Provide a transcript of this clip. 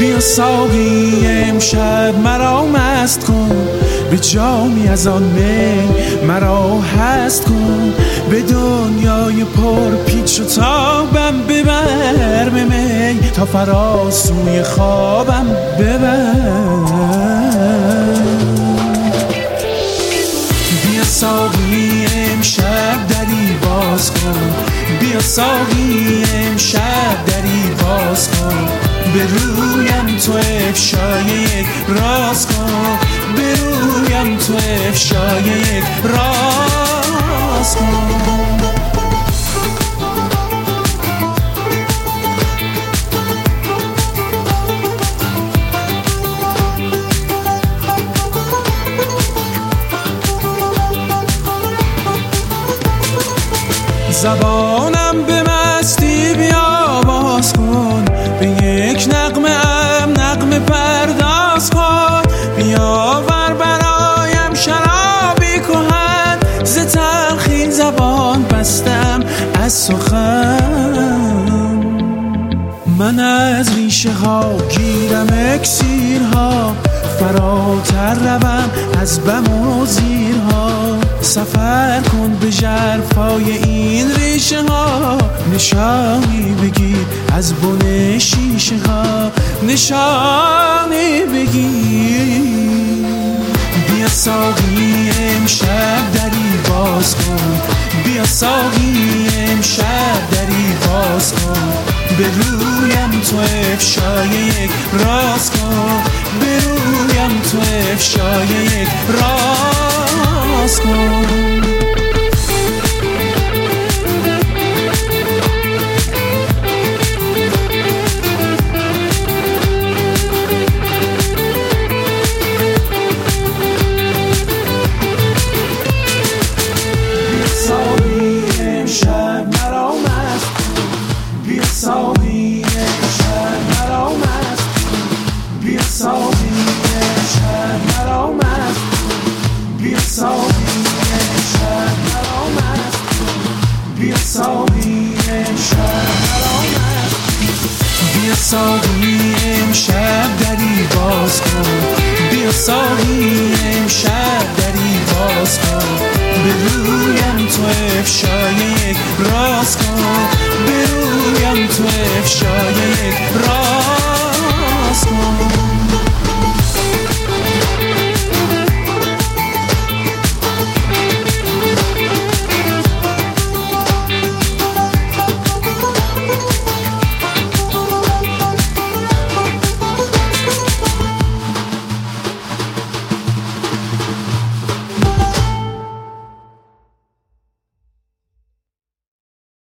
بیا ساقی امشب مرا مست کن، به جامی از آن می مرا هست کن، به دنیای پر پیچ و تابم ببر به می، تا فراسوی خوابم ببر. بیا ساقی امشب دری باز کن، بیا ساقی امشب دری باز کن، به رویم تو افشای یک راز کن، به رویم تو افشای یک راز کن. زبانم به مستی بیا باز کن، به یک نغمه پرداز کن، بیاور برایم شرابی کهن، ز تلخی زبان بستم از سخن. من از ریشه ها گیرم اکسیرها، فراتر روم از بم و زیرها، سفر کن به ژرفای این ریشه ها، نشانی بگیر از بن شیشه ها، نشانی بگیر. بیا ساقی امشب دری باز کن، بیا ساقی امشب دری باز کن، به رویم تو افشای یک راز کن، به رویم تو افشای یک راز کن. ساقی امشب مرا مست کن، بیا ساقی امشب مرا مست کن، بیا ساقی امشب مرا مست کن، بیا ساقی امشب مرا مست کن، بیا ساقی امشب دری باز کن، بیا ساقی امشب دری باز کن، به رویم تو افشای یک راز کن، به رویم تو افشای یک راز کن.